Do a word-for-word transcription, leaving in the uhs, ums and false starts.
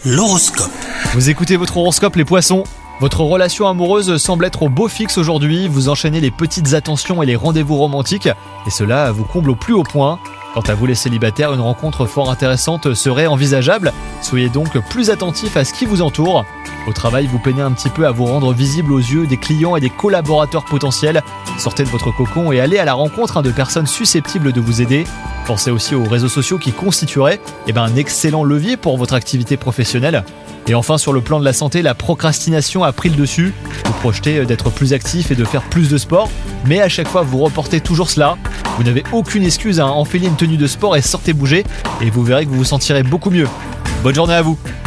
L'horoscope. Vous écoutez votre horoscope les poissons. Votre relation amoureuse semble être au beau fixe aujourd'hui, vous enchaînez les petites attentions et les rendez-vous romantiques, et cela vous comble au plus haut point. Quant à vous les célibataires, une rencontre fort intéressante serait envisageable, soyez donc plus attentifs à ce qui vous entoure. Au travail, vous peinez un petit peu à vous rendre visible aux yeux des clients et des collaborateurs potentiels. Sortez de votre cocon et allez à la rencontre de personnes susceptibles de vous aider. Pensez aussi aux réseaux sociaux qui constitueraient eh ben, un excellent levier pour votre activité professionnelle. Et enfin, sur le plan de la santé, la procrastination a pris le dessus. Vous projetez d'être plus actif et de faire plus de sport, mais à chaque fois vous reportez toujours cela. Vous n'avez aucune excuse à enfiler une tenue de sport et sortez bouger, et vous verrez que vous vous sentirez beaucoup mieux. Bonne journée à vous.